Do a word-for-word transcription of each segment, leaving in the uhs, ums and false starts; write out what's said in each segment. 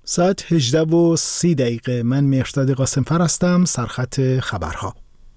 ساعت هجده و سی دقیقه. من مهرداد قاسمفر هستم، سرخط خبرها.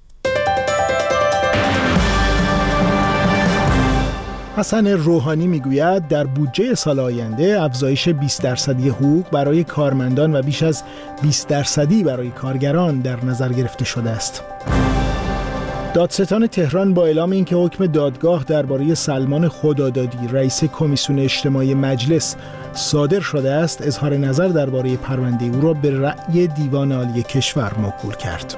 حسن روحانی میگوید در بودجه سال آینده افزایش بیست درصدی حقوق برای کارمندان و بیش از بیست درصدی برای کارگران در نظر گرفته شده است. دادستان تهران با اعلام اینکه حکم دادگاه درباره سلمان خدادادی رئیس کمیسیون اجتماعی مجلس صادر شده است، اظهار نظر درباره پرونده او را به رأی دیوان عالی کشور موکول کرد.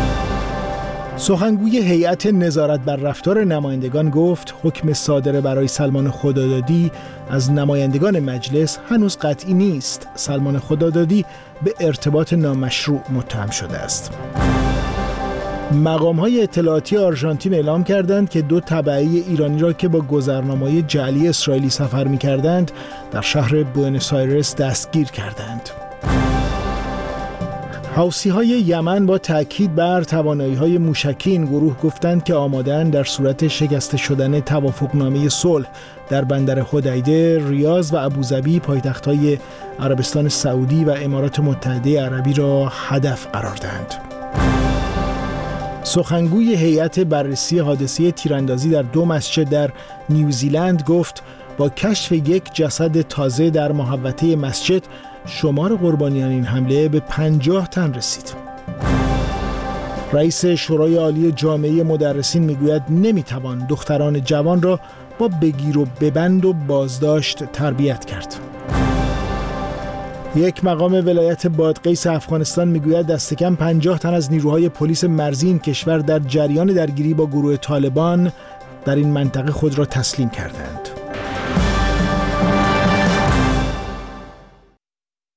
سخنگوی هیئت نظارت بر رفتار نمایندگان گفت حکم صادر برای سلمان خدادادی از نمایندگان مجلس هنوز قطعی نیست. سلمان خدادادی به ارتباط نامشروع متهم شده است. مقام‌های اطلاعاتی آرژانتین اعلام کردند که دو تبعی ایرانی را که با گذرنامه‌های جعلی اسرائیلی سفر می‌کردند در شهر بوئنوس آیرس دستگیر کردند. حوثی‌های یمن با تأکید بر توانایی‌های موشکی این گروه گفتند که آماده‌اند در صورت شکسته شدن توافقنامه صلح در بندر حدیده، ریاض و ابوظبی پایتخت‌های عربستان سعودی و امارات متحده عربی را هدف قرار دهند. سخنگوی هیئت بررسی حادثه تیراندازی در دو مسجد در نیوزیلند گفت با کشف یک جسد تازه در محوطه مسجد شمار قربانیان این حمله به پنجاه تن رسید. رئیس شورای عالی جامعه مدرسین میگوید نمیتوان دختران جوان را با بگیر و ببند و بازداشت تربیت کرد. یک مقام ولایت بادغیس افغانستان میگوید دست کم پنجاه تن از نیروهای پلیس مرزی این کشور در جریان درگیری با گروه طالبان در این منطقه خود را تسلیم کردند.